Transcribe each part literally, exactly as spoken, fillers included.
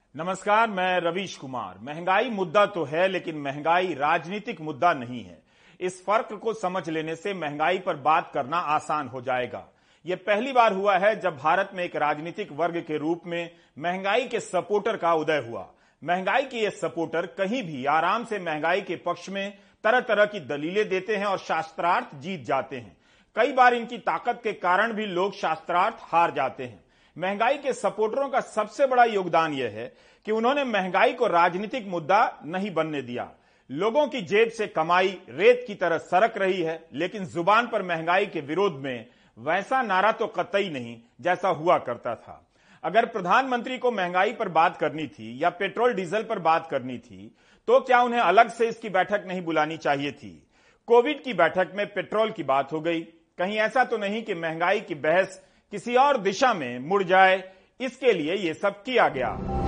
नमस्कार, मैं रवीश कुमार। महंगाई मुद्दा तो है, लेकिन महंगाई राजनीतिक मुद्दा नहीं है। इस फर्क को समझ लेने से महंगाई पर बात करना आसान हो जाएगा। यह पहली बार हुआ है जब भारत में एक राजनीतिक वर्ग के रूप में महंगाई के सपोर्टर का उदय हुआ। महंगाई के ये सपोर्टर कहीं भी आराम से महंगाई के पक्ष में तरह तरह की दलीलें देते हैं और शास्त्रार्थ जीत जाते हैं। कई बार इनकी ताकत के कारण भी लोग शास्त्रार्थ हार जाते हैं। महंगाई के सपोर्टरों का सबसे बड़ा योगदान यह है कि उन्होंने महंगाई को राजनीतिक मुद्दा नहीं बनने दिया। लोगों की जेब से कमाई रेत की तरह सरक रही है, लेकिन जुबान पर महंगाई के विरोध में वैसा नारा तो कतई नहीं जैसा हुआ करता था। अगर प्रधानमंत्री को महंगाई पर बात करनी थी या पेट्रोल डीजल पर बात करनी थी, तो क्या उन्हें अलग से इसकी बैठक नहीं बुलानी चाहिए थी? कोविड की बैठक में पेट्रोल की बात हो गई। कहीं ऐसा तो नहीं कि महंगाई की बहस किसी और दिशा में मुड़ जाए, इसके लिए यह सब किया गया।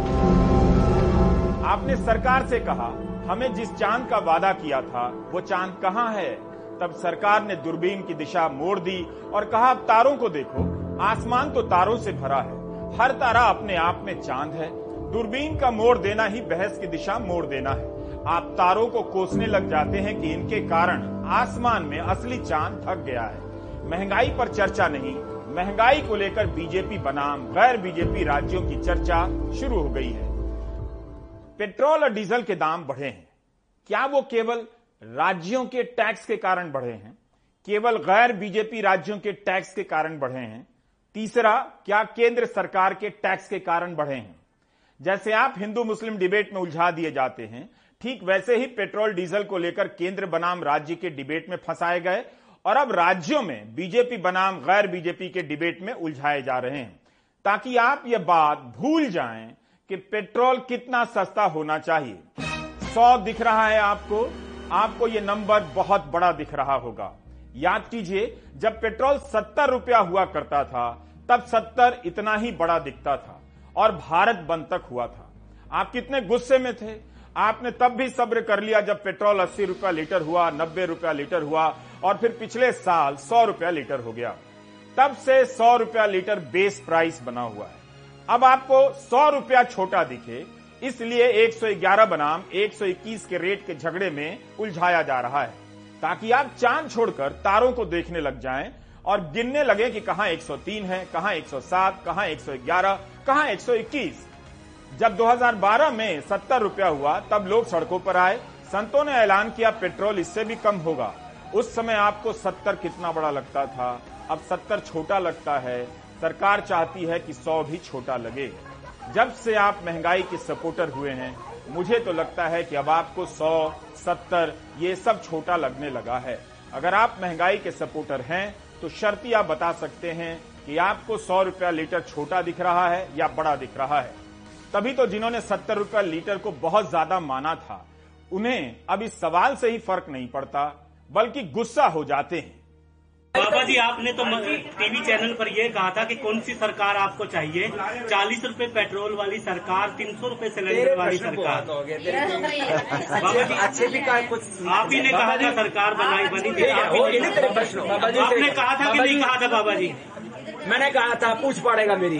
आपने सरकार से कहा, हमें जिस चांद का वादा किया था वो चांद कहां है? तब सरकार ने दूरबीन की दिशा मोड़ दी और कहा, अब तारों को देखो, आसमान तो तारों से भरा है, हर तारा अपने आप में चांद है। दूरबीन का मोड़ देना ही बहस की दिशा मोड़ देना है। आप तारों को कोसने लग जाते हैं कि इनके कारण आसमान में असली चांद ढक गया है। महंगाई पर चर्चा नहीं, महंगाई को लेकर बीजेपी बनाम गैर बीजेपी राज्यों की चर्चा शुरू हो गई है। पेट्रोल और डीजल के दाम बढ़े हैं। क्या वो केवल राज्यों के टैक्स के कारण बढ़े हैं? केवल गैर बीजेपी राज्यों के टैक्स के कारण बढ़े हैं? तीसरा, क्या केंद्र सरकार के टैक्स के कारण बढ़े हैं? जैसे आप हिंदू मुस्लिम डिबेट में उलझा दिए जाते हैं, ठीक वैसे ही पेट्रोल डीजल को लेकर केंद्र बनाम राज्य के डिबेट में फंसाए गए और अब राज्यों में बीजेपी बनाम गैर बीजेपी के डिबेट में उलझाए जा रहे हैं, ताकि आप ये बात भूल जाएं कि पेट्रोल कितना सस्ता होना चाहिए। सौ दिख रहा है आपको, आपको ये नंबर बहुत बड़ा दिख रहा होगा। याद कीजिए, जब पेट्रोल सत्तर रुपया हुआ करता था, तब सत्तर इतना ही बड़ा दिखता था और भारत बंद तक हुआ था। आप कितने गुस्से में थे? आपने तब भी सब्र कर लिया जब पेट्रोल अस्सी रुपया लीटर हुआ, नब्बे रुपया लीटर हुआ और फिर पिछले साल सौ रुपया लीटर हो गया। तब से सौ रुपया लीटर बेस प्राइस बना हुआ है। अब आपको सौ रुपया छोटा दिखे, इसलिए एक सौ ग्यारह बनाम एक सौ इक्कीस के रेट के झगड़े में उलझाया जा रहा है, ताकि आप चांद छोड़कर तारों को देखने लग जाएं और गिनने लगे कि कहां एक सौ तीन है, कहां एक सौ सात, कहां एक सौ ग्यारह, कहां एक सौ इक्कीस। जब दो हज़ार बारह में सत्तर रुपया हुआ, तब लोग सड़कों पर आए। संतों ने ऐलान किया पेट्रोल इससे भी कम होगा। उस समय आपको सत्तर कितना बड़ा लगता था, अब सत्तर छोटा लगता है। सरकार चाहती है कि सौ भी छोटा लगे। जब से आप महंगाई के सपोर्टर हुए हैं, मुझे तो लगता है कि अब आपको सौ, सत्तर ये सब छोटा लगने लगा है। अगर आप महंगाई के सपोर्टर हैं तो शर्तिया बता सकते हैं कि आपको सौ रुपया लीटर छोटा दिख रहा है या बड़ा दिख रहा है। तभी तो जिन्होंने सत्तर रुपया लीटर को बहुत ज्यादा माना था, उन्हें अब इस सवाल से ही फर्क नहीं पड़ता, बल्कि गुस्सा हो जाते हैं। बाबा जी, आपने तो टीवी चैनल पर यह कहा था कि कौन सी सरकार आपको चाहिए? चालीस रुपए पेट्रोल वाली सरकार, तीन सौ रुपए सिलेंडर वाली सरकार। बाबा जी, अच्छे भी का कुछ आप ही ने कहा था सरकार बनाई बनी थी, आपने कहा था कि नहीं कहा था? बाबा जी, मैंने कहा था, पूछ पड़ेगा मेरी।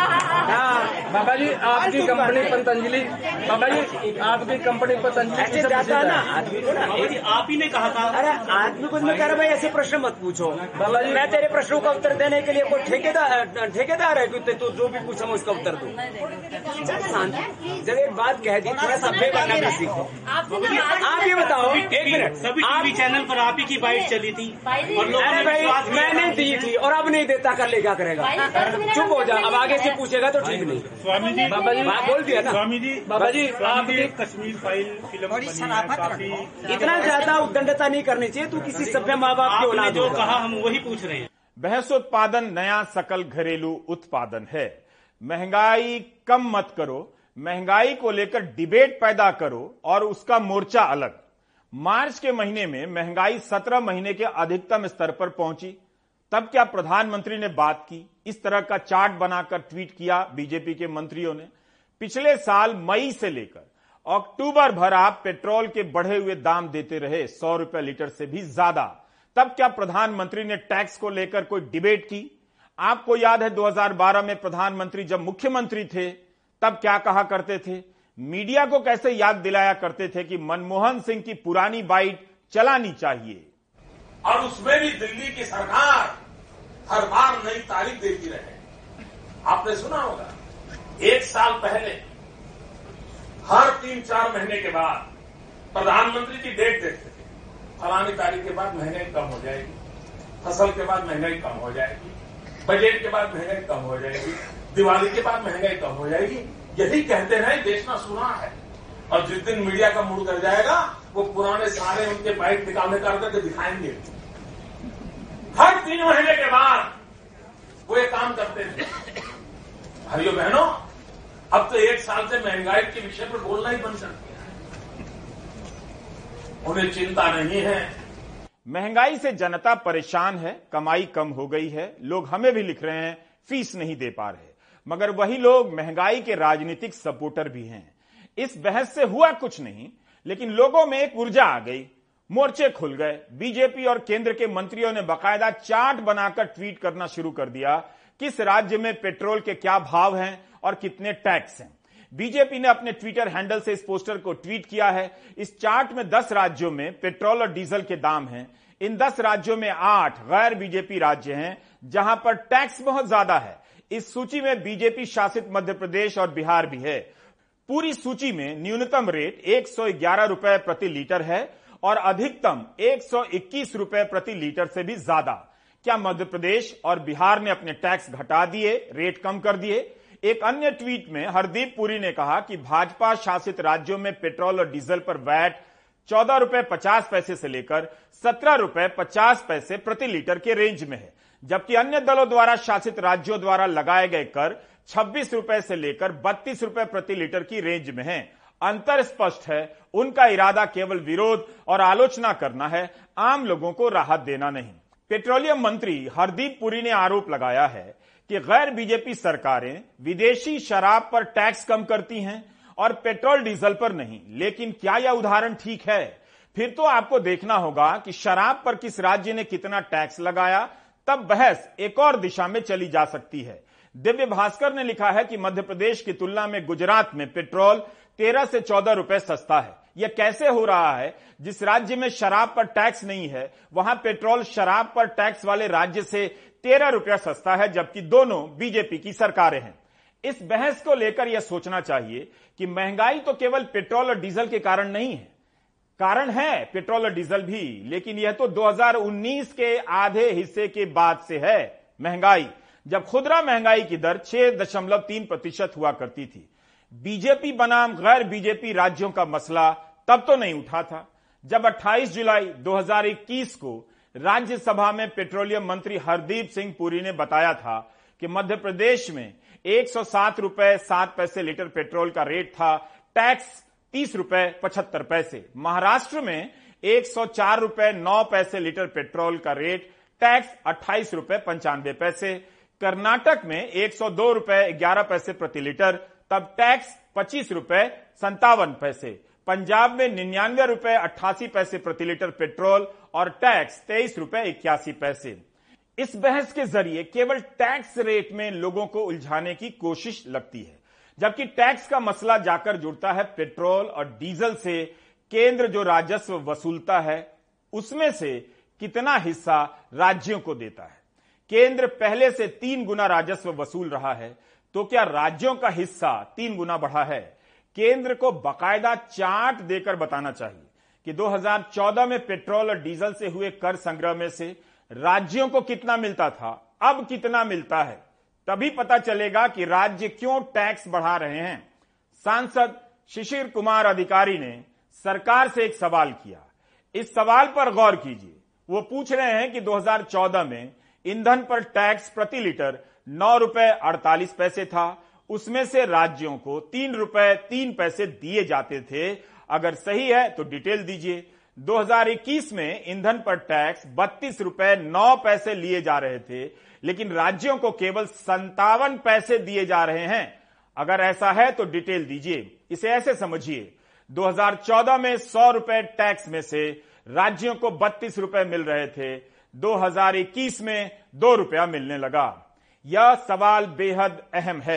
हाँ बाबा जी, आपकी कंपनी पतंजलि, बाबा जी आपकी कंपनी पतंजलि जाता है ना आदमी को ना, आप ही ने कहा था। अरे आदमी को मैं कह रहा भाई ऐसे प्रश्न मत पूछो बाबा जी, मैं तेरे प्रश्नों का उत्तर देने के लिए कोई ठेकेदार ठेकेदार है कि तू जो भी पूछा मैं उसका उत्तर दूं। जब एक बात कह दी, थोड़ा सभ्य बनना भी सीखो। आप ये बताओ, एक मिनट, सभी टीवी चैनल पर आप ही की बाइट चली थी और लोगों ने विश्वास किया। मैंने दी थी और अब नहीं देता, कर लेगा करेगा। चुप हो जा, अब आगे से पूछेगा तो ठीक नहीं। स्वामी जी, बाबा जी बोल दिया ना। स्वामी जी, बाबा जी आपकी कश्मीर फाइल फिल्म काफी, इतना ज्यादा उद्दंडता नहीं करनी चाहिए। तू किसी सभ्य माँ बाप की औलाद, जो कहा हम वही पूछ रहे हैं। बहसोत्पादन नया सकल घरेलू उत्पादन है। महंगाई कम मत करो, महंगाई को लेकर डिबेट पैदा करो और उसका मोर्चा अलग। मार्च के महीने में महंगाई सत्रह महीने के अधिकतम स्तर पर पहुंची। तब क्या प्रधानमंत्री ने बात की? इस तरह का चार्ट बनाकर ट्वीट किया बीजेपी के मंत्रियों ने। पिछले साल मई से लेकर अक्टूबर भर आप पेट्रोल के बढ़े हुए दाम देते रहे, सौ रुपए लीटर से भी ज्यादा। तब क्या प्रधानमंत्री ने टैक्स को लेकर कोई डिबेट की? आपको याद है दो हज़ार बारह में प्रधानमंत्री जब मुख्यमंत्री थे, तब क्या कहा करते थे, मीडिया को कैसे याद दिलाया करते थे कि मनमोहन सिंह की पुरानी बाइट चलानी चाहिए। और उसमें भी दिल्ली की सरकार हर बार नई तारीख देती रहे। आपने सुना होगा, एक साल पहले हर तीन चार महीने के बाद प्रधानमंत्री की डेट देखते थे, फलानी तारीख के बाद महंगाई कम हो जाएगी, फसल के बाद महंगाई कम हो जाएगी, बजट के बाद महंगाई कम हो जाएगी, दिवाली के बाद महंगाई कम हो जाएगी। यही कहते रहे, देश ना सुना है। और जिस दिन मीडिया का मूड कर जाएगा, वो पुराने सारे उनके बाइट निकालने कर करके दिखाएंगे। हर तीन महीने के बाद वो ये काम करते थे। भाइयों बहनों, अब तो एक साल से महंगाई के विषय पर बोलना ही बंद कर दिया है। उन्हें चिंता नहीं है। महंगाई से जनता परेशान है, कमाई कम हो गई है, लोग हमें भी लिख रहे हैं फीस नहीं दे पा रहे, मगर वही लोग महंगाई के राजनीतिक सपोर्टर भी हैं। इस बहस से हुआ कुछ नहीं, लेकिन लोगों में एक ऊर्जा आ गई, मोर्चे खुल गए। बीजेपी और केंद्र के मंत्रियों ने बाकायदा चार्ट बनाकर ट्वीट करना शुरू कर दिया, किस राज्य में पेट्रोल के क्या भाव हैं और कितने टैक्स हैं। बीजेपी ने अपने ट्विटर हैंडल से इस पोस्टर को ट्वीट किया है। इस चार्ट में दस राज्यों में पेट्रोल और डीजल के दाम हैं। इन दस राज्यों में आठ गैर बीजेपी राज्य हैं जहां पर टैक्स बहुत ज्यादा है। इस सूची में बीजेपी शासित मध्य प्रदेश और बिहार भी है। पूरी सूची में न्यूनतम रेट एक सौ ग्यारह रुपए प्रति लीटर है और अधिकतम एक सौ इक्कीस रुपए प्रति लीटर से भी ज्यादा। क्या मध्य प्रदेश और बिहार ने अपने टैक्स घटा दिए, रेट कम कर दिए? एक अन्य ट्वीट में हरदीप पुरी ने कहा कि भाजपा शासित राज्यों में पेट्रोल और डीजल पर वैट चौदह रुपए पचास पैसे से लेकर सत्रह रुपए पचास पैसे प्रति लीटर के रेंज में है, जबकि अन्य दलों द्वारा शासित राज्यों द्वारा लगाए गए कर छब्बीस रुपए से लेकर बत्तीस रुपए प्रति लीटर की रेंज में है। अंतर स्पष्ट है, उनका इरादा केवल विरोध और आलोचना करना है, आम लोगों को राहत देना नहीं। पेट्रोलियम मंत्री हरदीप पुरी ने आरोप लगाया है कि गैर बीजेपी सरकारें विदेशी शराब पर टैक्स कम करती हैं और पेट्रोल डीजल पर नहीं। लेकिन क्या यह उदाहरण ठीक है? फिर तो आपको देखना होगा कि शराब पर किस राज्य ने कितना टैक्स लगाया, तब बहस एक और दिशा में चली जा सकती है। दिव्य भास्कर ने लिखा है कि मध्य प्रदेश की तुलना में गुजरात में पेट्रोल तेरह से चौदह रुपए सस्ता है। यह कैसे हो रहा है? जिस राज्य में शराब पर टैक्स नहीं है, वहां पेट्रोल शराब पर टैक्स वाले राज्य से तेरह रुपया सस्ता है, जबकि दोनों बीजेपी की सरकारें हैं। इस बहस को लेकर यह सोचना चाहिए कि महंगाई तो केवल पेट्रोल और डीजल के कारण नहीं है। कारण है पेट्रोल और डीजल भी, लेकिन यह तो दो हज़ार उन्नीस के आधे हिस्से के बाद से है महंगाई, जब खुदरा महंगाई की दर छह दशमलव तीन प्रतिशत हुआ करती थी। बीजेपी बनाम गैर बीजेपी राज्यों का मसला तब तो नहीं उठा था, जब अट्ठाईस जुलाई दो हज़ार इक्कीस को राज्यसभा में पेट्रोलियम मंत्री हरदीप सिंह पुरी ने बताया था कि मध्य प्रदेश में एक सौ सात रुपए सात पैसे लीटर पेट्रोल का रेट था, टैक्स तीस रुपए पचहत्तर पैसे। महाराष्ट्र में एक सौ चार रुपए नौ पैसे लीटर पेट्रोल का रेट, टैक्स अट्ठाईस रुपए पंचानवे पैसे। कर्नाटक में एक सौ दो रुपए ग्यारह पैसे प्रति लीटर, तब टैक्स पच्चीस रुपए संतावन पैसे। पंजाब में निन्यानवे रुपए अट्ठासी पैसे प्रति लीटर पेट्रोल और टैक्स तेईस रुपए इक्यासी पैसे। इस बहस के जरिए केवल टैक्स रेट में लोगों को उलझाने की कोशिश लगती है, जबकि टैक्स का मसला जाकर जुड़ता है पेट्रोल और डीजल से। केंद्र जो राजस्व वसूलता है उसमें से कितना हिस्सा राज्यों को देता है? केंद्र पहले से तीन गुना राजस्व वसूल रहा है, तो क्या राज्यों का हिस्सा तीन गुना बढ़ा है? केंद्र को बाकायदा चार्ट देकर बताना चाहिए कि दो हज़ार चौदह में पेट्रोल और डीजल से हुए कर संग्रह में से राज्यों को कितना मिलता था, अब कितना मिलता है। तभी पता चलेगा कि राज्य क्यों टैक्स बढ़ा रहे हैं। सांसद शिशिर कुमार अधिकारी ने सरकार से एक सवाल किया। इस सवाल पर गौर कीजिए। वो पूछ रहे हैं कि दो हज़ार चौदह में ईंधन पर टैक्स प्रति लीटर नौ रुपए अड़तालीस पैसे था, उसमें से राज्यों को तीन रुपए तीन पैसे दिए जाते थे। अगर सही है तो डिटेल दीजिए। दो हज़ार इक्कीस में ईंधन पर टैक्स बत्तीस रुपए नौ पैसे लिए जा रहे थे, लेकिन राज्यों को केवल संतावन पैसे दिए जा रहे हैं। अगर ऐसा है तो डिटेल दीजिए। इसे ऐसे समझिए, दो हज़ार चौदह में सौ रुपए टैक्स में से राज्यों को बत्तीस रुपए मिल रहे थे, दो हज़ार इक्कीस में दो रुपया मिलने लगा। यह सवाल बेहद अहम है।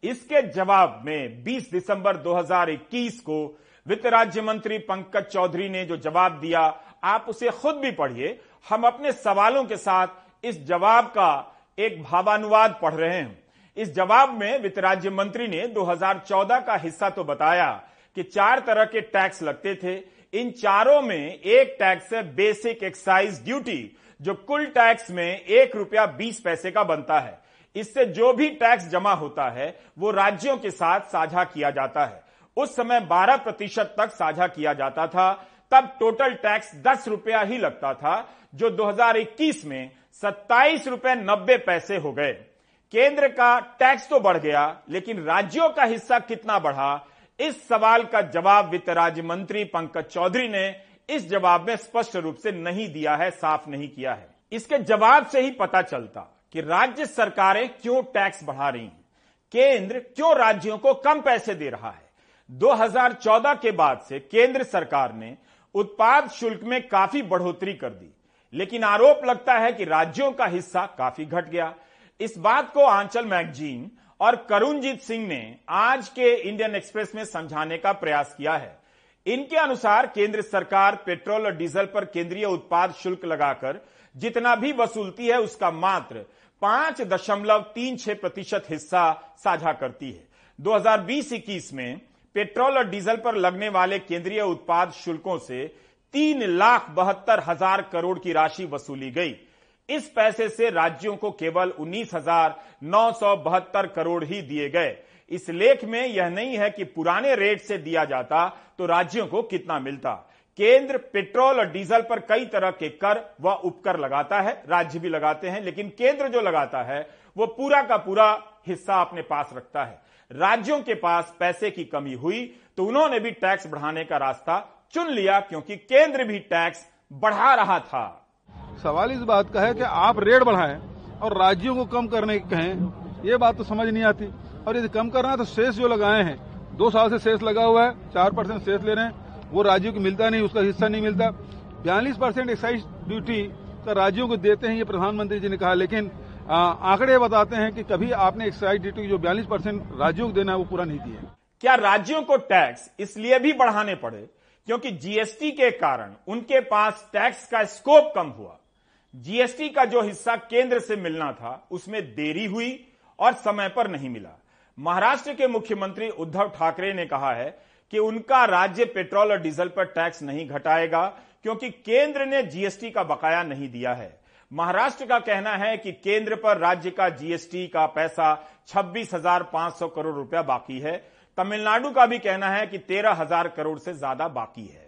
इसके जवाब में बीस दिसंबर दो हज़ार इक्कीस को वित्त राज्य मंत्री पंकज चौधरी ने जो जवाब दिया, आप उसे खुद भी पढ़िए। हम अपने सवालों के साथ इस जवाब का एक भावानुवाद पढ़ रहे हैं। इस जवाब में वित्त राज्य मंत्री ने दो हज़ार चौदह का हिस्सा तो बताया कि चार तरह के टैक्स लगते थे। इन चारों में एक टैक्स है बेसिक एक्साइज ड्यूटी, जो कुल टैक्स में एक रुपया बीस पैसे का बनता है। इससे जो भी टैक्स जमा होता है वो राज्यों के साथ साझा किया जाता है। उस समय बारह प्रतिशत तक साझा किया जाता था। तब टोटल टैक्स दस रुपया ही लगता था, जो दो हज़ार इक्कीस में सत्ताईस रुपए नब्बे पैसे हो गए। केंद्र का टैक्स तो बढ़ गया, लेकिन राज्यों का हिस्सा कितना बढ़ा, इस सवाल का जवाब वित्त राज्य मंत्री पंकज चौधरी ने इस जवाब में स्पष्ट रूप से नहीं दिया है, साफ नहीं किया है। इसके जवाब से ही पता चलता कि राज्य सरकारें क्यों टैक्स बढ़ा रही हैं, केंद्र क्यों राज्यों को कम पैसे दे रहा है। दो हज़ार चौदह के बाद से केंद्र सरकार ने उत्पाद शुल्क में काफी बढ़ोतरी कर दी, लेकिन आरोप लगता है कि राज्यों का हिस्सा काफी घट गया। इस बात को आंचल मैगजीन और करुणजीत सिंह ने आज के इंडियन एक्सप्रेस में समझाने का प्रयास किया है। इनके अनुसार केंद्र सरकार पेट्रोल और डीजल पर केंद्रीय उत्पाद शुल्क लगाकर जितना भी वसूलती है उसका मात्र पांच दशमलव तीन छह प्रतिशत हिस्सा साझा करती है। दो हज़ार बीस इक्कीस में पेट्रोल और डीजल पर लगने वाले केंद्रीय उत्पाद शुल्कों से तीन लाख बहत्तर हजार करोड़ की राशि वसूली गई। इस पैसे से राज्यों को केवल उन्नीस हजार नौ सौ बहत्तर करोड़ ही दिए गए। इस लेख में यह नहीं है कि पुराने रेट से दिया जाता तो राज्यों को कितना मिलता। केंद्र पेट्रोल और डीजल पर कई तरह के कर व उपकर लगाता है, राज्य भी लगाते हैं, लेकिन केंद्र जो लगाता है वो पूरा का पूरा हिस्सा अपने पास रखता है। राज्यों के पास पैसे की कमी हुई तो उन्होंने भी टैक्स बढ़ाने का रास्ता चुन लिया, क्योंकि केंद्र भी टैक्स बढ़ा रहा था। सवाल इस बात का है कि आप रेट बढ़ाएं और राज्यों को कम करने कहें, ये बात तो समझ नहीं आती। और यदि कम करना है तो शेष जो लगाए हैं, दो साल से शेष लगा हुआ है, चार परसेंट शेष ले रहे हैं, वो राज्यों को मिलता नहीं, उसका हिस्सा नहीं मिलता। बयालीस परसेंट एक्साइज ड्यूटी का राज्यों को देते हैं, ये प्रधानमंत्री जी ने कहा, लेकिन आ, आंकड़े बताते हैं कि कभी आपने एक्साइज ड्यूटी जो बयालीस परसेंट राज्यों को देना है वो पूरा नहीं दिया। क्या राज्यों को टैक्स इसलिए भी बढ़ाने पड़े क्योंकि जीएसटी के कारण उनके पास टैक्स का स्कोप कम हुआ? जीएसटी का जो हिस्सा केंद्र से मिलना था उसमें देरी हुई और समय पर नहीं मिला। महाराष्ट्र के मुख्यमंत्री उद्धव ठाकरे ने कहा है कि उनका राज्य पेट्रोल और डीजल पर टैक्स नहीं घटाएगा क्योंकि केंद्र ने जीएसटी का बकाया नहीं दिया है। महाराष्ट्र का कहना है कि केंद्र पर राज्य का जीएसटी का पैसा छब्बीस हजार पांच सौ करोड़ रुपया बाकी है। तमिलनाडु का भी कहना है कि तेरह हजार करोड़ से ज्यादा बाकी है।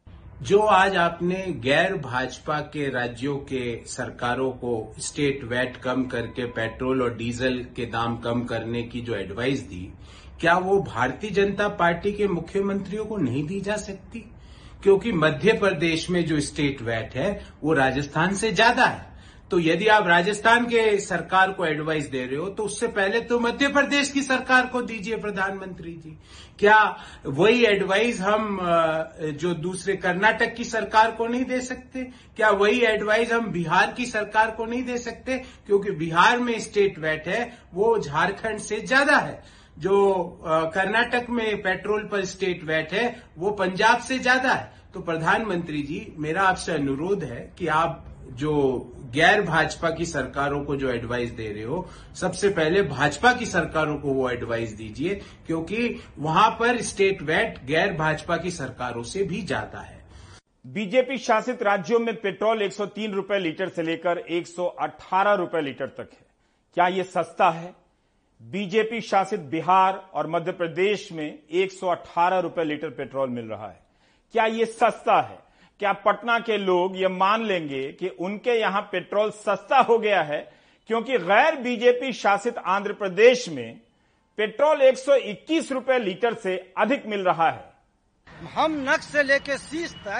जो आज आपने गैर भाजपा के राज्यों के सरकारों को स्टेट वैट कम करके पेट्रोल और डीजल के दाम कम करने की जो एडवाइस दी, क्या वो भारतीय जनता पार्टी के मुख्यमंत्रियों को नहीं दी जा सकती? क्योंकि मध्य प्रदेश में जो स्टेट वैट है वो राजस्थान से ज्यादा है। तो यदि आप राजस्थान के सरकार को एडवाइस दे रहे हो तो उससे पहले तो मध्य प्रदेश की सरकार को दीजिए प्रधानमंत्री जी। क्या वही एडवाइस हम जो दूसरे कर्नाटक की सरकार को नहीं दे सकते? क्या वही एडवाइस हम बिहार की सरकार को नहीं दे सकते? क्योंकि बिहार में स्टेट वैट है वो झारखंड से ज्यादा है। जो कर्नाटक में पेट्रोल पर स्टेट वैट है वो पंजाब से ज्यादा है। तो प्रधानमंत्री जी, मेरा आपसे अनुरोध है कि आप जो गैर भाजपा की सरकारों को जो एडवाइस दे रहे हो, सबसे पहले भाजपा की सरकारों को वो एडवाइस दीजिए, क्योंकि वहां पर स्टेट वैट गैर भाजपा की सरकारों से भी ज्यादा है। बीजेपी शासित राज्यों में पेट्रोल एक सौ तीन रुपए लीटर से लेकर एक सौ अठारह रुपए लीटर तक है। क्या यह सस्ता है? बीजेपी शासित बिहार और मध्य प्रदेश में एक सौ अठारह रुपए लीटर पेट्रोल मिल रहा है। क्या यह सस्ता है? क्या पटना के लोग ये मान लेंगे कि उनके यहां पेट्रोल सस्ता हो गया है क्योंकि गैर बीजेपी शासित आंध्र प्रदेश में पेट्रोल एक सौ इक्कीस रुपए लीटर से अधिक मिल रहा है? हम नक से लेके शीश तक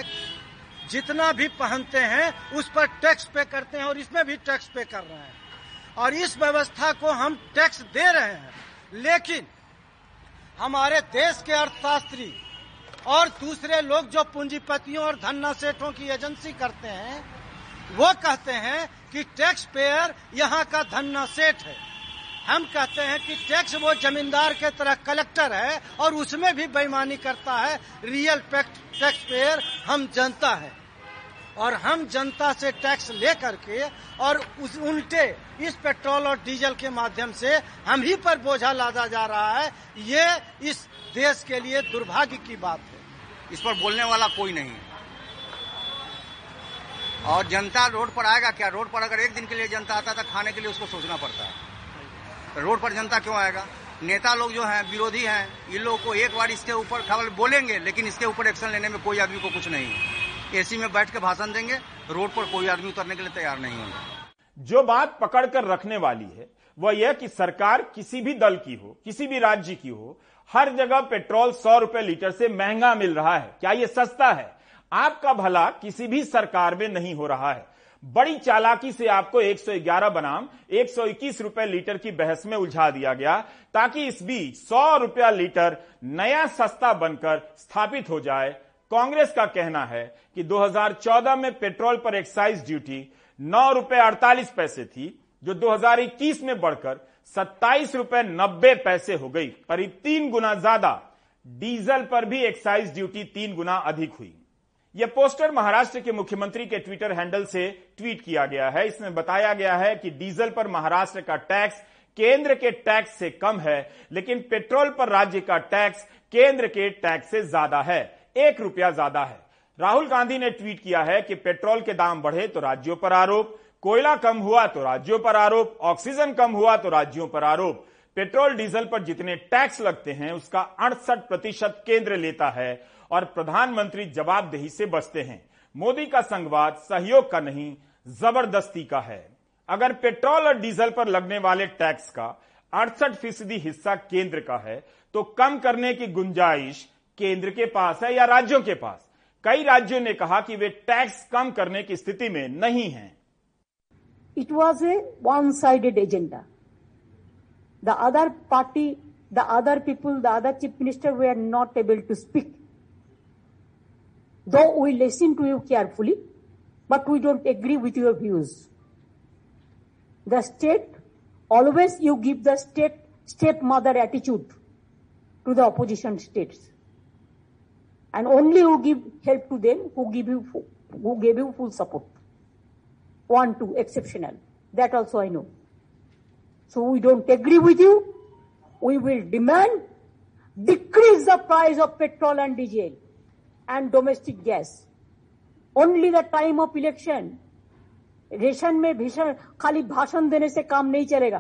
जितना भी पहनते हैं उस पर टैक्स पे करते हैं और इसमें भी टैक्स पे कर रहे हैं और इस व्यवस्था को हम टैक्स दे रहे हैं। लेकिन हमारे देश के अर्थशास्त्री और दूसरे लोग जो पूंजीपतियों और धन्ना सेठों की एजेंसी करते हैं वो कहते हैं कि टैक्स पेयर यहाँ का धन्ना सेठ है हम कहते हैं कि टैक्स वो जमींदार के तरह कलेक्टर है और उसमें भी बेईमानी करता है। रियल टैक्स पेयर हम जनता है और हम जनता से टैक्स ले करके और उस उल्टे इस पेट्रोल और डीजल के माध्यम से हम ही पर बोझा लादा जा रहा है। ये इस देश के लिए दुर्भाग्य की बात है। इस पर बोलने वाला कोई नहीं है और जनता रोड पर आएगा क्या? रोड पर अगर एक दिन के लिए जनता आता है तो खाने के लिए उसको सोचना पड़ता है। तो रोड पर जनता क्यों आएगा? नेता लोग जो हैं, विरोधी हैं, इन लोगों को एक बार इसके ऊपर खबर बोलेंगे लेकिन इसके ऊपर एक्शन लेने में कोई आदमी को कुछ नहीं है। एसी में बैठ के भाषण देंगे, रोड पर कोई आदमी उतरने के लिए तैयार नहीं होंगे। जो बात पकड़ कर रखने वाली है वह यह कि सरकार किसी भी दल की हो, किसी भी राज्य की हो, हर जगह पेट्रोल सौ रुपए लीटर से महंगा मिल रहा है। क्या यह सस्ता है? आपका भला किसी भी सरकार में नहीं हो रहा है। बड़ी चालाकी से आपको एक सौ ग्यारह बनाम एक सौ इक्कीस रुपए लीटर की बहस में उलझा दिया गया ताकि इस बीच सौ रुपया लीटर नया सस्ता बनकर स्थापित हो जाए। कांग्रेस का कहना है कि दो हज़ार चौदह में पेट्रोल पर एक्साइज ड्यूटी नौ रुपए अड़तालीस पैसे थी, जो दो हज़ार इक्कीस में बढ़कर सत्ताईस रुपए नब्बे पैसे हो गई, करीब तीन गुना ज्यादा। डीजल पर भी एक्साइज ड्यूटी तीन गुना अधिक हुई। यह पोस्टर महाराष्ट्र के मुख्यमंत्री के ट्विटर हैंडल से ट्वीट किया गया है। इसमें बताया गया है कि डीजल पर महाराष्ट्र का टैक्स केंद्र के टैक्स से कम है, लेकिन पेट्रोल पर राज्य का टैक्स केंद्र के टैक्स से ज्यादा है, एक रुपया ज्यादा है। राहुल गांधी ने ट्वीट किया है कि पेट्रोल के दाम बढ़े तो राज्यों पर आरोप, कोयला कम हुआ तो राज्यों पर आरोप, ऑक्सीजन कम हुआ तो राज्यों पर आरोप। पेट्रोल डीजल पर जितने टैक्स लगते हैं उसका अड़सठ प्रतिशत केंद्र लेता है और प्रधानमंत्री जवाबदेही से बचते हैं। मोदी का संघवाद सहयोग का नहीं, जबरदस्ती का है। अगर पेट्रोल और डीजल पर लगने वाले टैक्स का अड़सठ फीसदी हिस्सा केंद्र का है तो कम करने की गुंजाइश केंद्र के पास है या राज्यों के पास? कई राज्यों ने कहा कि वे टैक्स कम करने की स्थिति में नहीं हैं। It was a one-sided agenda. The other party, the other people, the other chief minister were not able to speak. Though we listen to you carefully, but we don't agree with your views. The state, always you give the state stepmother attitude to the opposition states. And only you give help to them who give you, who gave you full support. One, two, exceptional. That also I know. So we don't agree with you. We will demand decrease the price of petrol and diesel and domestic gas. Only the time of election. Ration में भीषण खाली भाषण देने से काम नहीं चलेगा।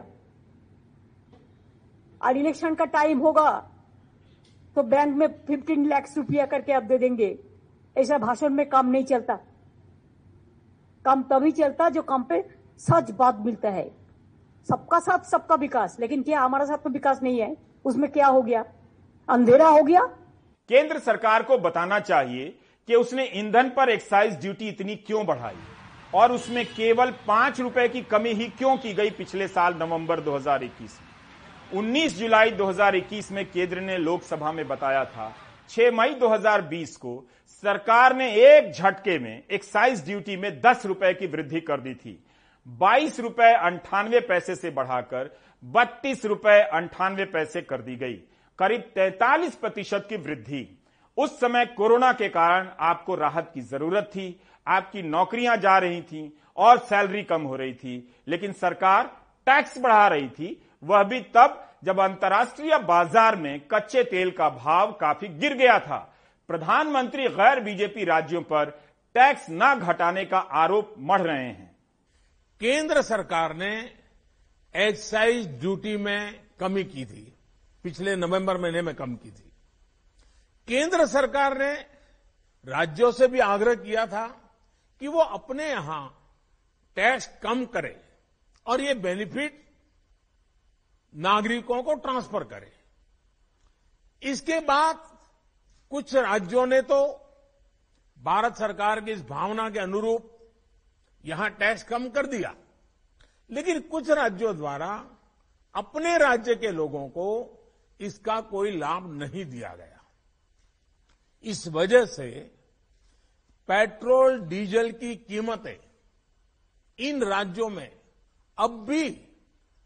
और इलेक्शन का टाइम होगा तो बैंक में पंद्रह लाख रुपया करके आप दे देंगे। ऐसा भाषण में काम नहीं चलता। काम तभी चलता जो काम पे सच बात मिलता है। सबका साथ सबका विकास, लेकिन क्या हमारा साथ तो विकास नहीं है? उसमें क्या हो गया? अंधेरा हो गया। केंद्र सरकार को बताना चाहिए कि उसने ईंधन पर एक्साइज ड्यूटी इतनी क्यों बढ़ाई और उसमें केवल पांच रुपए की कमी ही क्यों की गई पिछले साल नवंबर दो हज़ार इक्कीस में। उन्नीस जुलाई दो हज़ार इक्कीस में केंद्र ने लोकसभा में बताया था छह मई दो हज़ार बीस को सरकार ने एक झटके में एक्साइज ड्यूटी में दस रुपए की वृद्धि कर दी थी। बाईस रुपए अंठानवे पैसे से बढ़ाकर बत्तीस रुपए अंठानवे पैसे कर दी गई, करीब तैंतालीस प्रतिशत की वृद्धि। उस समय कोरोना के कारण आपको राहत की जरूरत थी, आपकी नौकरियां जा रही थीं और सैलरी कम हो रही थी, लेकिन सरकार टैक्स बढ़ा रही थी, वह भी तब जब अंतर्राष्ट्रीय बाजार में कच्चे तेल का भाव काफी गिर गया था। प्रधानमंत्री गैर बीजेपी राज्यों पर टैक्स न घटाने का आरोप मढ़ रहे हैं। केंद्र सरकार ने एक्साइज ड्यूटी में कमी की थी, पिछले नवंबर महीने में कम की थी। केंद्र सरकार ने राज्यों से भी आग्रह किया था कि वो अपने यहां टैक्स कम करे और ये बेनिफिट नागरिकों को ट्रांसफर करे। इसके बाद कुछ राज्यों ने तो भारत सरकार की इस भावना के अनुरूप यहां टैक्स कम कर दिया, लेकिन कुछ राज्यों द्वारा अपने राज्य के लोगों को इसका कोई लाभ नहीं दिया गया। इस वजह से पेट्रोल डीजल की कीमतें इन राज्यों में अब भी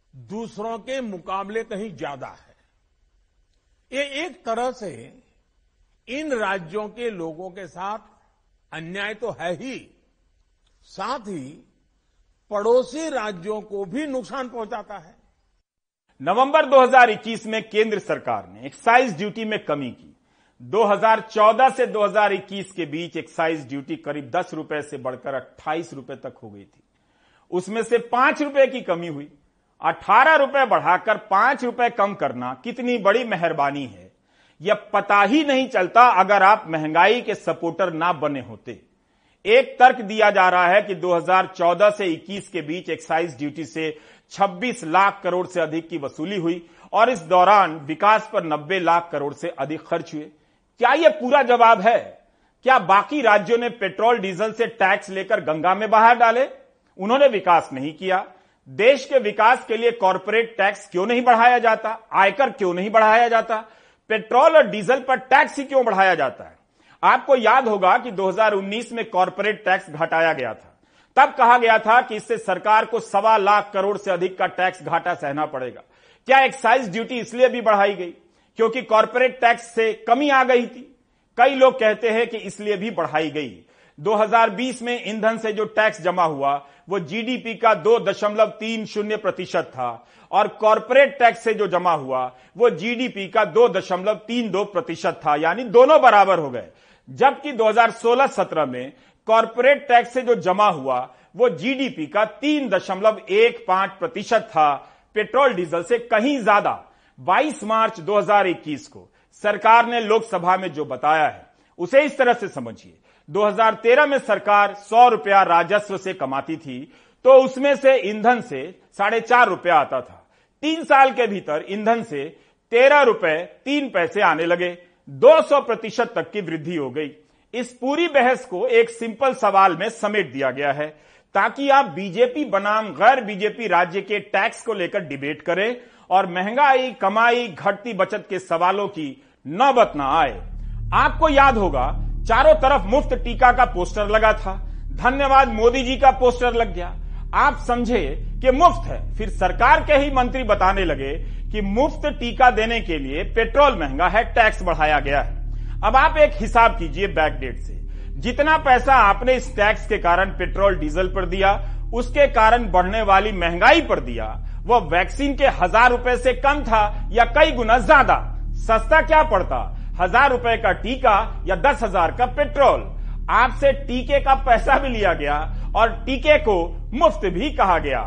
दूसरों के मुकाबले कहीं ज्यादा है। ये एक तरह से इन राज्यों के लोगों के साथ अन्याय तो है ही, साथ ही पड़ोसी राज्यों को भी नुकसान पहुंचाता है। नवंबर दो हज़ार इक्कीस में केंद्र सरकार ने एक्साइज ड्यूटी में कमी की। दो हज़ार चौदह से दो हज़ार इक्कीस के बीच एक्साइज ड्यूटी करीब दस रुपए से बढ़कर अट्ठाईस रुपए तक हो गई थी। उसमें से पांच रुपए की कमी हुई। अठारह रुपए बढ़ाकर पांच रुपए कम करना कितनी बड़ी मेहरबानी है, यह पता ही नहीं चलता अगर आप महंगाई के सपोर्टर ना बने होते। एक तर्क दिया जा रहा है कि दो हज़ार चौदह से इक्कीस के बीच एक्साइज ड्यूटी से छब्बीस लाख करोड़ से अधिक की वसूली हुई और इस दौरान विकास पर नब्बे लाख करोड़ से अधिक खर्च हुए। क्या यह पूरा जवाब है? क्या बाकी राज्यों ने पेट्रोल डीजल से टैक्स लेकर गंगा में बहा डाले? उन्होंने विकास नहीं किया। देश के विकास के लिए कॉर्पोरेट टैक्स क्यों नहीं बढ़ाया जाता? आयकर क्यों नहीं बढ़ाया जाता? पेट्रोल और डीजल पर टैक्स ही क्यों बढ़ाया जाता है? आपको याद होगा कि दो हज़ार उन्नीस में कॉर्पोरेट टैक्स घटाया गया था। तब कहा गया था कि इससे सरकार को सवा लाख करोड़ से अधिक का टैक्स घाटा सहना पड़ेगा। क्या एक्साइज ड्यूटी इसलिए भी बढ़ाई गई क्योंकि कॉर्पोरेट टैक्स से कमी आ गई थी? कई लोग कहते हैं कि इसलिए भी बढ़ाई गई। दो हज़ार बीस में ईंधन से जो टैक्स जमा हुआ वो जीडीपी का दो दशमलव तीन शून्य प्रतिशत था और कॉर्पोरेट टैक्स से जो जमा हुआ वो जीडीपी का दो दशमलव तीन दो प्रतिशत था, यानी दोनों बराबर हो गए। जबकि दो हज़ार सोलह सत्रह में कॉर्पोरेट टैक्स से जो जमा हुआ वो जीडीपी का तीन दशमलव एक पांच प्रतिशत था, पेट्रोल डीजल से कहीं ज्यादा। बाईस मार्च दो हज़ार इक्कीस को सरकार ने लोकसभा में जो बताया है उसे इस तरह से समझिए। दो हज़ार तेरह में सरकार सौ रुपया राजस्व से कमाती थी तो उसमें से ईंधन से साढ़े चार रुपया आता था। तीन साल के भीतर ईंधन से तेरह रुपए तीन पैसे आने लगे, दो सौ प्रतिशत तक की वृद्धि हो गई। इस पूरी बहस को एक सिंपल सवाल में समेट दिया गया है ताकि आप बीजेपी बनाम गैर बीजेपी राज्य के टैक्स को लेकर डिबेट करें और महंगाई, कमाई, घटती बचत के सवालों की नौबत न आए। आपको याद होगा चारों तरफ मुफ्त टीका का पोस्टर लगा था। धन्यवाद मोदी जी का पोस्टर लग गया। आप समझे कि मुफ्त है, फिर सरकार के ही मंत्री बताने लगे कि मुफ्त टीका देने के लिए पेट्रोल महंगा है, टैक्स बढ़ाया गया है। अब आप एक हिसाब कीजिए बैकडेट से, जितना पैसा आपने इस टैक्स के कारण पेट्रोल डीजल पर दिया, उसके कारण बढ़ने वाली महंगाई पर दिया, वो वैक्सीन के हजार रुपए से कम था या कई गुना ज्यादा? सस्ता क्या पड़ता, हजार रुपए का टीका या दस हजार का पेट्रोल? आपसे टीके का पैसा भी लिया गया और टीके को मुफ्त भी कहा गया।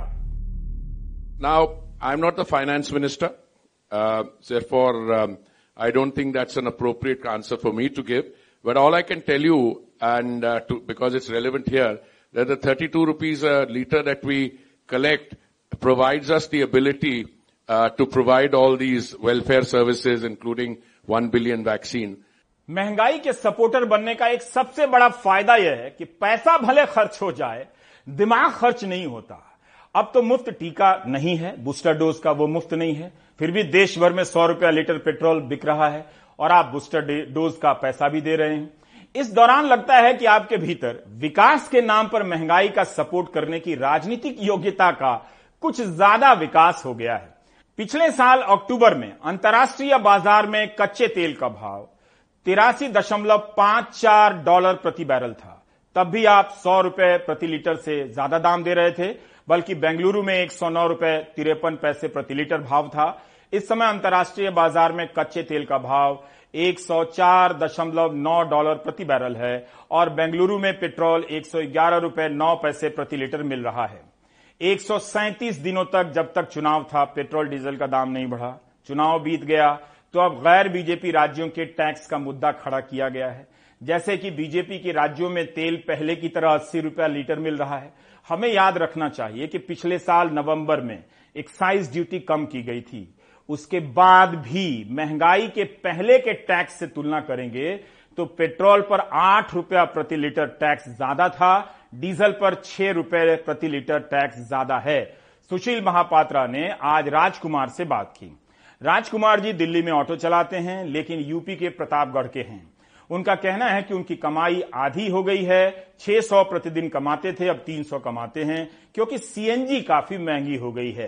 Now, I'm not the finance minister, uh, therefore um, I don't think that's an appropriate answer for me to give. But all I can tell you, and uh, to, because it's relevant here, that the thirty-two rupees a litre that we collect provides us the ability uh, to provide all these welfare services, including one billion vaccine. महंगाई के supporter बनने का एक सबसे बड़ा फायदा यह है कि पैसा भले खर्च हो जाए, दिमाग खर्च नहीं होता। अब तो मुफ्त टीका नहीं है, बूस्टर डोज का वो मुफ्त नहीं है, फिर भी देश भर में सौ रुपया लीटर पेट्रोल बिक रहा है और आप बूस्टर डोज का पैसा भी दे रहे हैं। इस दौरान लगता है कि आपके भीतर विकास के नाम पर महंगाई का सपोर्ट करने की राजनीतिक योग्यता का कुछ ज्यादा विकास हो गया है। पिछले साल अक्टूबर में अंतर्राष्ट्रीय बाजार में कच्चे तेल का भाव तिरासी दशमलव पांच चार डॉलर प्रति बैरल था। तब भी आप सौ रुपए प्रति लीटर से ज्यादा दाम दे रहे थे, बल्कि बेंगलुरु में एक सौ नौ रुपए तिरपन पैसे प्रति लीटर भाव था। इस समय अंतर्राष्ट्रीय बाजार में कच्चे तेल का भाव एक सौ चार दशमलव नौ डॉलर प्रति बैरल है और बेंगलुरु में पेट्रोल एक सौ ग्यारह रुपए नौ पैसे प्रति लीटर मिल रहा है। एक सौ सैंतीस दिनों तक जब तक चुनाव था, पेट्रोल डीजल का दाम नहीं बढ़ा। चुनाव बीत गया तो अब गैर बीजेपी राज्यों के टैक्स का मुद्दा खड़ा किया गया है। जैसे कि बीजेपी के राज्यों में तेल पहले की तरह अस्सी रुपया लीटर मिल रहा है। हमें याद रखना चाहिए कि पिछले साल नवंबर में एक्साइज ड्यूटी कम की गई थी। उसके बाद भी महंगाई के पहले के टैक्स से तुलना करेंगे तो पेट्रोल पर आठ रुपया प्रति लीटर टैक्स ज्यादा था, डीजल पर छह रुपए प्रति लीटर टैक्स ज्यादा है। सुशील महापात्रा ने आज राजकुमार से बात की। राजकुमार जी दिल्ली में ऑटो चलाते हैं, लेकिन यूपी के प्रतापगढ़ के हैं। उनका कहना है कि उनकी कमाई आधी हो गई है। छह सौ प्रतिदिन कमाते थे, अब तीन सौ कमाते हैं क्योंकि सीएनजी काफी महंगी हो गई है।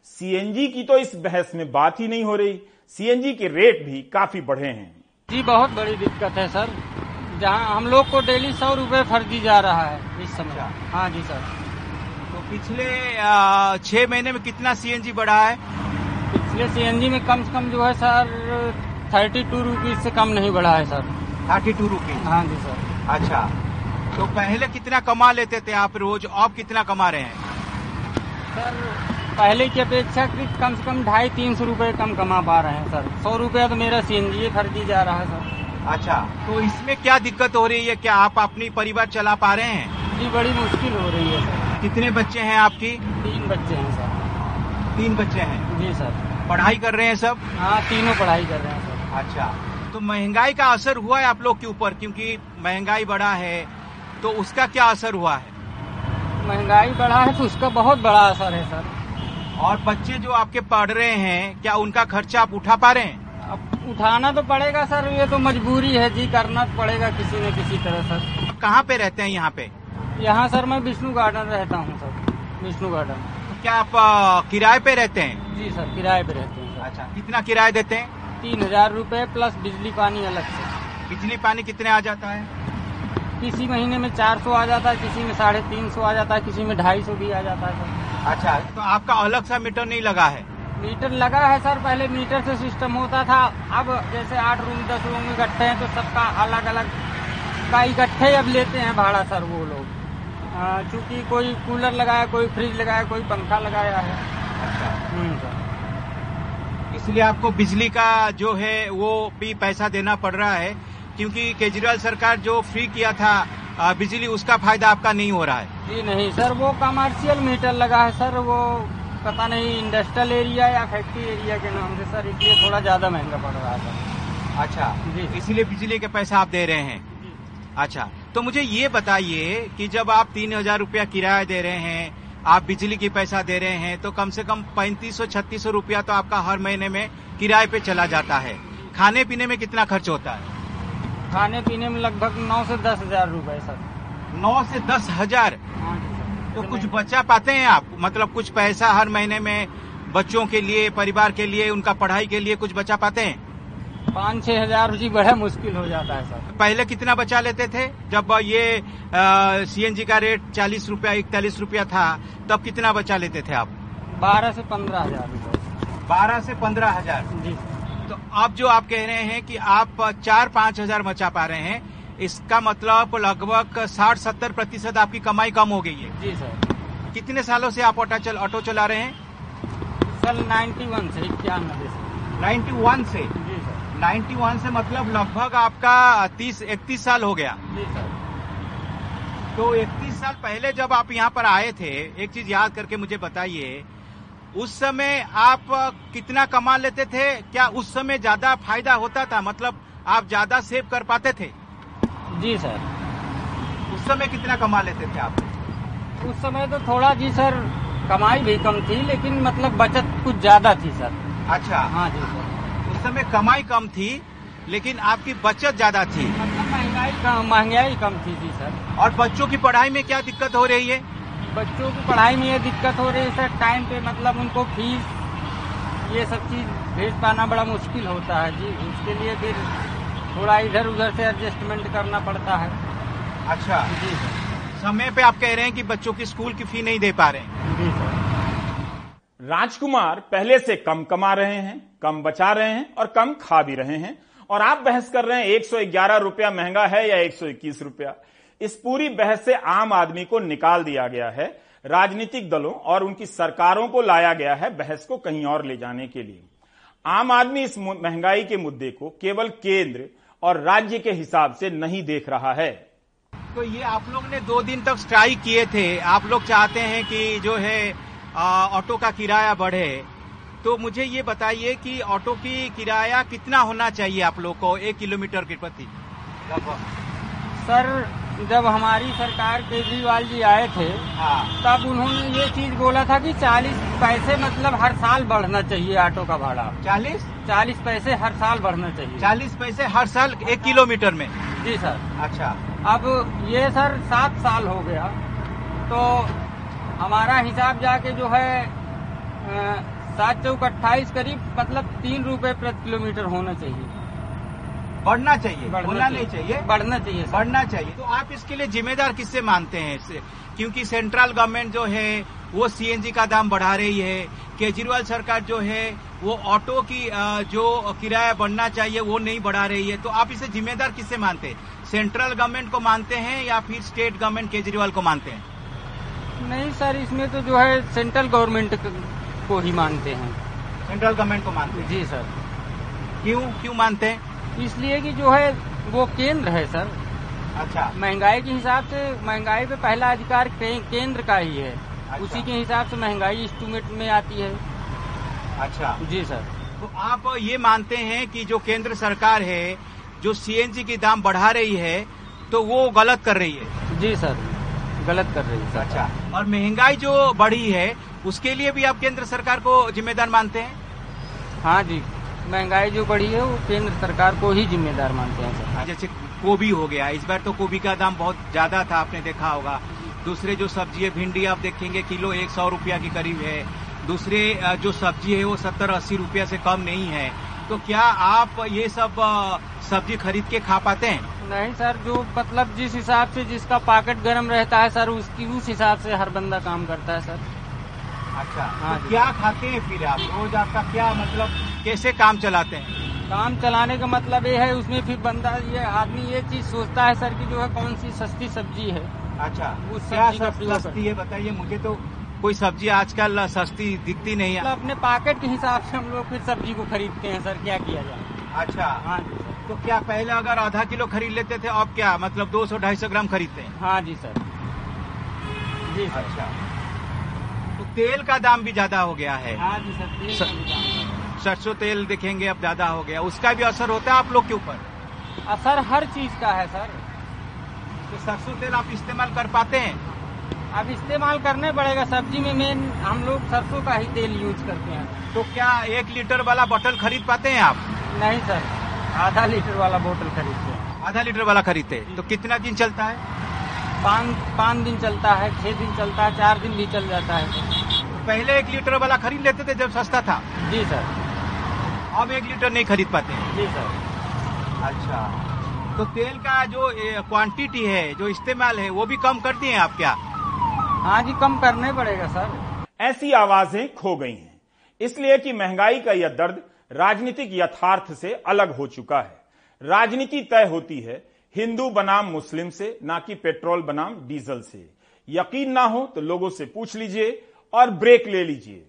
सीएनजी की तो इस बहस में बात ही नहीं हो रही। सीएनजी के रेट भी काफी बढ़े हैं। जी बहुत बड़ी दिक्कत है सर, जहां हम लोग को डेली सौ रुपए फर्जी जा रहा है इस समय। हाँ जी सर। तो पिछले छह महीने में कितना सीएनजी बढ़ा है? पिछले सीएनजी में कम से कम जो है सर थर्टी टू रुपीज से कम नहीं बढ़ा है सर। Thirty two rupees? हाँ जी सर। अच्छा, तो पहले कितना कमा लेते थे आप रोज, अब कितना कमा रहे हैं? सर पहले की अपेक्षा कम से कम ढाई तीन सौ रूपये कम कमा पा रहे हैं सर। सौ रुपया तो मेरा सीएनजी फर्जी जा रहा है सर। अच्छा, तो इसमें क्या दिक्कत हो रही है? क्या आप अपनी परिवार चला पा रहे हैं? जी बड़ी मुश्किल हो रही है सर। कितने बच्चे हैं आपकी? तीन बच्चे हैं सर। तीन बच्चे हैं? जी सर। पढ़ाई कर रहे हैं सब? हाँ तीनों पढ़ाई कर रहे हैं सर। अच्छा, तो महंगाई का असर हुआ है आप लोग के ऊपर? क्योंकि महंगाई बढ़ा है तो उसका क्या असर हुआ है? महंगाई बढ़ा है तो उसका बहुत बड़ा असर है सर। और बच्चे जो आपके पढ़ रहे हैं, क्या उनका खर्चा आप उठा पा रहे हैं? अब उठाना तो पड़ेगा सर, ये तो मजबूरी है जी, करना तो पड़ेगा किसी न किसी तरह सर। आप कहाँ पे रहते हैं यहाँ पे? यहाँ सर मैं विष्णु गार्डन रहता हूँ सर, विष्णु गार्डन। तो क्या आप किराए पे रहते हैं? जी सर किराए पे रहते हैं सर। अच्छा, कितना किराया देते हैं? तीन हजार रूपए प्लस बिजली पानी अलग से। बिजली पानी कितने आ जाता है? किसी महीने में चार सौ आ जाता है, किसी में साढ़े तीन सौ आ जाता है, किसी में ढाई सौ भी आ जाता है सर। अच्छा, तो आपका अलग सा मीटर नहीं लगा है? मीटर लगा है सर, पहले मीटर से सिस्टम होता था। अब जैसे आठ रूम दस रूम इकट्ठे हैं तो सबका अलग अलग का इकट्ठे अब लेते हैं भाड़ा सर वो लोग। चूँकि कोई कूलर लगाया, कोई फ्रिज लगाया, कोई पंखा लगाया है। अच्छा सर, इसलिए आपको बिजली का जो है वो भी पैसा देना पड़ रहा है, क्योंकि केजरीवाल सरकार जो फ्री किया था बिजली, उसका फायदा आपका नहीं हो रहा है। जी नहीं सर, वो कमर्शियल मीटर लगा है सर, वो पता नहीं इंडस्ट्रियल एरिया या फैक्ट्री एरिया के नाम से सर, इसलिए थोड़ा ज्यादा महंगा पड़ रहा है। अच्छा जी, इसलिए बिजली के पैसा आप दे रहे हैं। अच्छा, तो मुझे ये बताइए कि जब आप तीन हजार रूपया किराया दे रहे हैं, आप बिजली की पैसा दे रहे हैं, तो कम से कम पैंतीस सौ छत्तीस सौ रूपया तो आपका हर महीने में किराए पे चला जाता है। खाने पीने में कितना खर्च होता है? खाने पीने में लगभग नौ से दस हजार रूपये सर। नौ से दस हजार? तो कुछ बचा पाते हैं आप? मतलब कुछ पैसा हर महीने में बच्चों के लिए, परिवार के लिए, उनका पढ़ाई के लिए कुछ बचा पाते हैं? पाँच छह हजार जी बड़ा मुश्किल हो जाता है सर। पहले कितना बचा लेते थे? जब ये सीएनजी का रेट चालीस रूपया इकतालीस रूपया था, तब कितना बचा लेते थे आप? बारह से पंद्रह हजार रूपये। बारह से पंद्रह हजार जी। तो अब जो आप कह रहे हैं कि आप चार पाँच हजार बचा पा रहे हैं, इसका मतलब लगभग साठ सत्तर प्रतिशत आपकी कमाई कम हो गई है। जी सर। कितने सालों से आप ऑटो चल ऑटो चला रहे हैं? सर नाइन्टी वन से इक्यानवे से। नाइन्टी वन से? जी सर। नाइन्टी वन से मतलब लगभग आपका तीस इकतीस साल हो गया। जी सर। तो इकतीस साल पहले जब आप यहाँ पर आए थे, एक चीज याद करके मुझे बताइए, उस समय आप कितना कमा लेते थे? क्या उस समय ज्यादा फायदा होता था? मतलब आप ज्यादा सेव कर पाते थे? जी सर। उस समय कितना कमा लेते थे आप? उस समय तो थोड़ा जी सर कमाई भी कम थी, लेकिन मतलब बचत कुछ ज्यादा थी सर। अच्छा। हाँ जी सर। उस समय कमाई कम थी लेकिन आपकी बचत ज्यादा थी। मतलब महंगाई कम महंगाई कम थी जी सर। और बच्चों की पढ़ाई में क्या दिक्कत हो रही है? बच्चों की पढ़ाई में ये दिक्कत हो रही है सर, टाइम पे मतलब उनको फीस ये सब चीज भेज पाना बड़ा मुश्किल होता है जी। उसके लिए फिर थोड़ा इधर उधर से एडजस्टमेंट करना पड़ता है। अच्छा जी सर। समय पे आप कह रहे हैं कि बच्चों की स्कूल की फी नहीं दे पा रहे हैं। जी सर। राजकुमार पहले से कम कमा रहे हैं, कम बचा रहे हैं और कम खा भी रहे हैं, और आप बहस कर रहे हैं एक सौ ग्यारह रुपया महंगा है या एक सौ इक्कीस रुपया। इस पूरी बहस से आम आदमी को निकाल दिया गया है, राजनीतिक दलों और उनकी सरकारों को लाया गया है बहस को कहीं और ले जाने के लिए। आम आदमी इस महंगाई के मुद्दे को केवल केंद्र और राज्य के हिसाब से नहीं देख रहा है। तो ये आप लोग ने दो दिन तक स्ट्राइक किए थे, आप लोग चाहते हैं कि जो है ऑटो का किराया बढ़े, तो मुझे ये बताइए कि ऑटो की किराया कितना होना चाहिए आप लोग को एक किलोमीटर के प्रति? सर जब हमारी सरकार केजरीवाल जी आए थे, हाँ, तब उन्होंने ये चीज बोला था कि चालीस पैसे मतलब हर साल बढ़ना चाहिए ऑटो का भाड़ा। चालीस चालीस पैसे हर साल बढ़ना चाहिए। चालीस पैसे हर साल एक किलोमीटर में? जी सर। अच्छा। अब ये सर सात साल हो गया, तो हमारा हिसाब जाके जो है सात चौक अट्ठाईस करीब मतलब तीन रुपए प्रति किलोमीटर होना चाहिए। बढ़ना चाहिए, होना नहीं चाहिए, बढ़ना चाहिए, बढ़ना चाहिए। तो आप इसके लिए जिम्मेदार किससे मानते हैं? क्योंकि सेंट्रल गवर्नमेंट जो है वो सीएनजी का दाम बढ़ा रही है, केजरीवाल सरकार जो है वो ऑटो की जो किराया बढ़ना चाहिए वो नहीं बढ़ा रही है। तो आप इसे जिम्मेदार किससे मानते हैं? सेंट्रल गवर्नमेंट को मानते हैं या फिर स्टेट गवर्नमेंट केजरीवाल को मानते हैं? नहीं सर, इसमें तो जो है सेंट्रल गवर्नमेंट को ही मानते हैं। सेंट्रल गवर्नमेंट को मानते हैं? जी सर। क्यों क्यों मानते हैं? इसलिए कि जो है वो केंद्र है सर। अच्छा। महंगाई के हिसाब से महंगाई पे पहला अधिकार केंद्र का ही है। अच्छा। उसी के हिसाब से महंगाई एस्टीमेट में आती है। अच्छा जी सर। तो आप ये मानते हैं कि जो केंद्र सरकार है जो सीएनजी की दाम बढ़ा रही है तो वो गलत कर रही है? जी सर, गलत कर रही है। अच्छा। और महंगाई जो बढ़ी है उसके लिए भी आप केंद्र सरकार को जिम्मेदार मानते हैं? हाँ जी, महंगाई जो बढ़ी है वो केंद्र सरकार को ही जिम्मेदार मानते हैं सर। जैसे गोभी हो गया, इस बार तो गोभी का दाम बहुत ज्यादा था, आपने देखा होगा। दूसरे जो सब्जी है, भिंडी आप देखेंगे किलो एक सौ रुपया के करीब है। दूसरे जो सब्जी है वो सत्तर अस्सी रुपया से कम नहीं है। तो क्या आप ये सब सब्जी खरीद के खा पाते हैं? नहीं सर, जो मतलब जिस हिसाब से जिसका पॉकेट गर्म रहता है सर उसकी उस हिसाब से हर बंदा काम करता है सर। अच्छा। हाँ, तो क्या खाते हैं फिर आप रोज? आपका क्या मतलब, कैसे काम चलाते हैं? काम चलाने का मतलब ये है उसमें फिर बंदा ये आदमी ये चीज सोचता है सर कि जो है कौन सी सस्ती सब्जी है। अच्छा, उस क्या सस्ती है बताइए मुझे। तो कोई सब्जी आजकल सस्ती दिखती नहीं है। मतलब अपने पॉकेट के हिसाब से हम लोग फिर सब्जी को खरीदते हैं सर, क्या किया जाए। अच्छा। हाँ जी। तो क्या पहले अगर आधा किलो खरीद लेते थे, अब क्या मतलब दो सौ ढाई सौ ग्राम खरीदते हैं? हाँ जी सर। जी सर। अच्छा। तो तेल का दाम भी ज्यादा हो गया है? हाँ जी सर, तेल का भी दाम। सरसों तेल देखेंगे अब ज्यादा हो गया, उसका भी असर होता है आप लोग के ऊपर? असर हर चीज का है सर। तो सरसों तेल आप इस्तेमाल कर पाते हैं? अब इस्तेमाल करने पड़ेगा, सब्जी में मेन हम लोग सरसों का ही तेल यूज करते हैं। तो क्या एक लीटर वाला बोतल खरीद पाते हैं आप? नहीं सर, आधा लीटर वाला बोतल खरीदते हैं। आधा लीटर वाला खरीदते हैं। तो कितना दिन चलता है? पाँच पाँच दिन चलता है, छह दिन चलता है, चार दिन भी चल जाता है। तो पहले एक लीटर वाला खरीद लेते थे जब सस्ता था? जी सर। अब एक लीटर नहीं खरीद पाते हैं? जी सर। अच्छा। तो तेल का जो क्वांटिटी है, जो इस्तेमाल है, वो भी कम कर दिए आप क्या? हाँ जी, कम करना ही पड़ेगा सर। ऐसी आवाजें खो गई हैं, इसलिए कि महंगाई का यह दर्द राजनीतिक यथार्थ से अलग हो चुका है। राजनीति तय होती है हिंदू बनाम मुस्लिम से, ना कि पेट्रोल बनाम डीजल से। यकीन ना हो तो लोगों से पूछ लीजिए और ब्रेक ले लीजिए।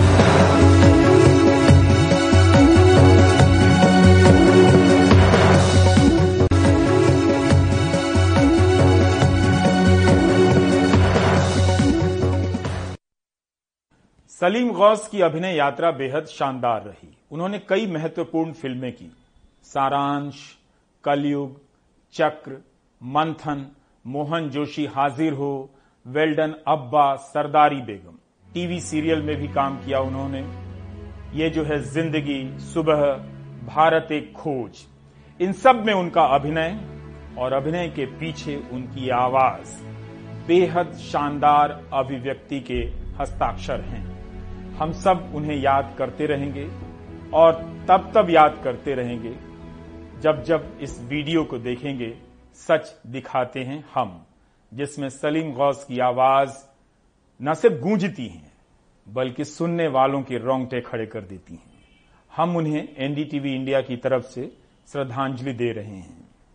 सलीम गौस की अभिनय यात्रा बेहद शानदार रही। उन्होंने कई महत्वपूर्ण फिल्में की, सारांश, कलयुग, चक्र, मंथन, मोहन जोशी हाजिर हो, वेल्डन अब्बा, सरदारी बेगम। टीवी सीरियल में भी काम किया उन्होंने। ये जो है जिंदगी, सुबह, भारत एक खोज, इन सब में उनका अभिनय और अभिनय के पीछे उनकी आवाज बेहद शानदार अभिव्यक्ति के हस्ताक्षर हैं। हम सब उन्हें याद करते रहेंगे और तब तब याद करते रहेंगे जब जब इस वीडियो को देखेंगे सच दिखाते हैं हम, जिसमें सलीम गौस की आवाज न सिर्फ गूंजती है बल्कि सुनने वालों के रोंगटे खड़े कर देती हैं। हम उन्हें एनडीटीवी इंडिया की तरफ से श्रद्धांजलि दे रहे हैं।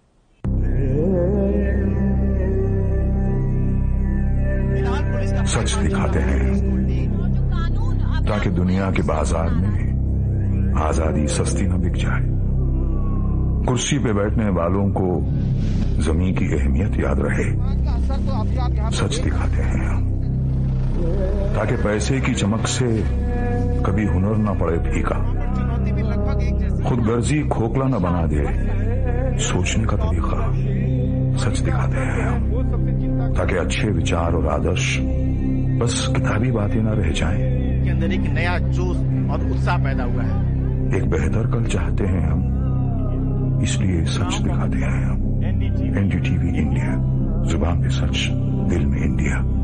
सच दिखाते हैं ताकि दुनिया के बाजार में आजादी सस्ती न बिक जाए। कुर्सी पे बैठने वालों को जमीन की अहमियत याद रहे। सच दिखाते हैं हम ताकि पैसे की चमक से कभी हुनर न पड़े फीका, खुदगर्जी खोखला न बना दे सोचने का तरीका। सच दिखाते हैं हम ताकि अच्छे विचार और आदर्श बस किताबी बातें न रह जाएं। के अंदर एक नया जोश और उत्साह पैदा हुआ है। एक बेहतर कल चाहते हैं हम, इसलिए सच दिखाते हैं हम। एनडीटीवी इंडिया, जुबान पे सच, दिल में इंडिया।